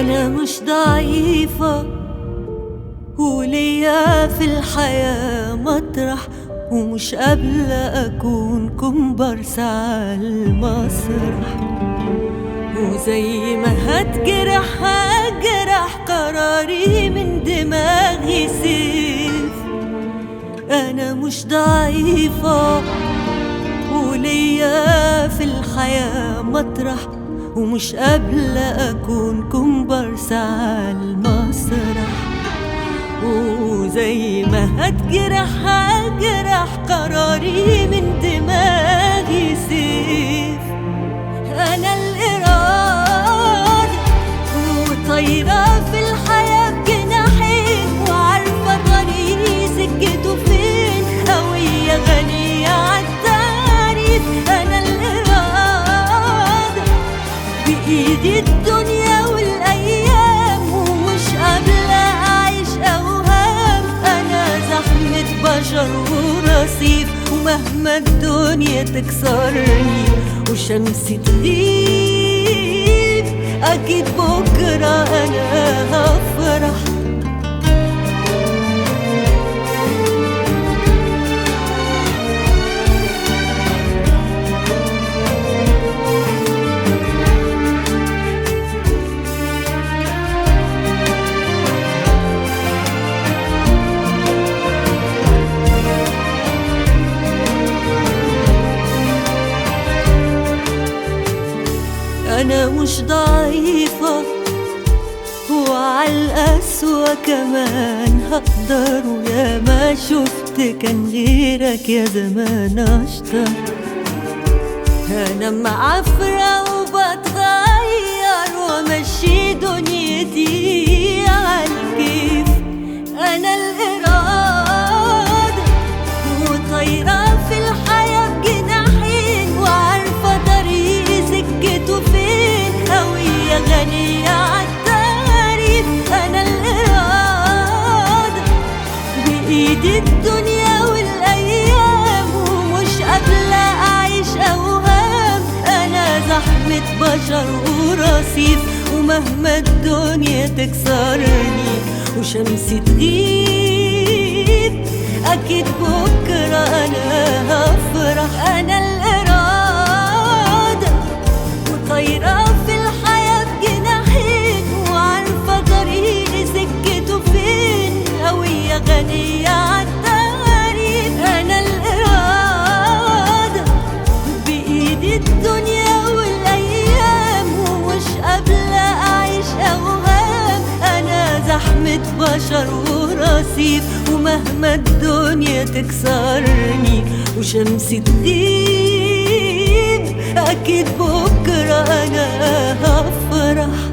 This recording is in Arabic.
أنا مش ضعيفة وليا في الحياة مطرح، ومش قابلة أكون كومبارس عالمسرح. وزي ما هتجرح هجرح، قراري من دماغي سيف. أنا مش ضعيفة وليا في الحياة مطرح، ومش قابلة أكون كومبارس عالمسرح. وزي ما هتجرح هجرح، قراري من دماغي سيف. أنا الإرادة وطايرة في الحياة بجناحين، وعارفة طريقي سكته فين، هوية غنية عالتعريف. أنا الإرادة بإيدي الدنيا والأيام، ومش قابلة أعيش أوهام. أنا زحمة بشر ورصيف، ومهما الدنيا تكسرني وشمسي تغيب، أكيد بكرة أنا هفرح. أنا مش ضعيفة وعالقسوة كمان هقدر، ويا ما شفت كان غيرك يا زمان أشطر. أنا معفرة وبتغير ومشي دنيتي عالكيف. أنا الإرادة وطايرة في الحياة بجناحين، وعارفة طريقي سكته فين، هوية غنية عالتعريف. أنا الإرادة بإيدي الدنيا والأيام، ومش قابلة أعيش أوهام. أنا زحمة بشر ورصيف، ومهما الدنيا تكسرني وشمسي تغيب، أكيد بكرة أنا هفرح. أنا الإرادة وطايرة في الحياة بجناحين، وعارفة طريقي سكته فين، هوية غنية عالتعريف. أنا الإرادة بإيدي الدنيا والأيام، ومش قابلة أعيش أوهام. أنا زحمة بشر ورصيف، ومهما الدنيا تكسرني وشمسي تغيب، أكيد بكرة أنا هفرح.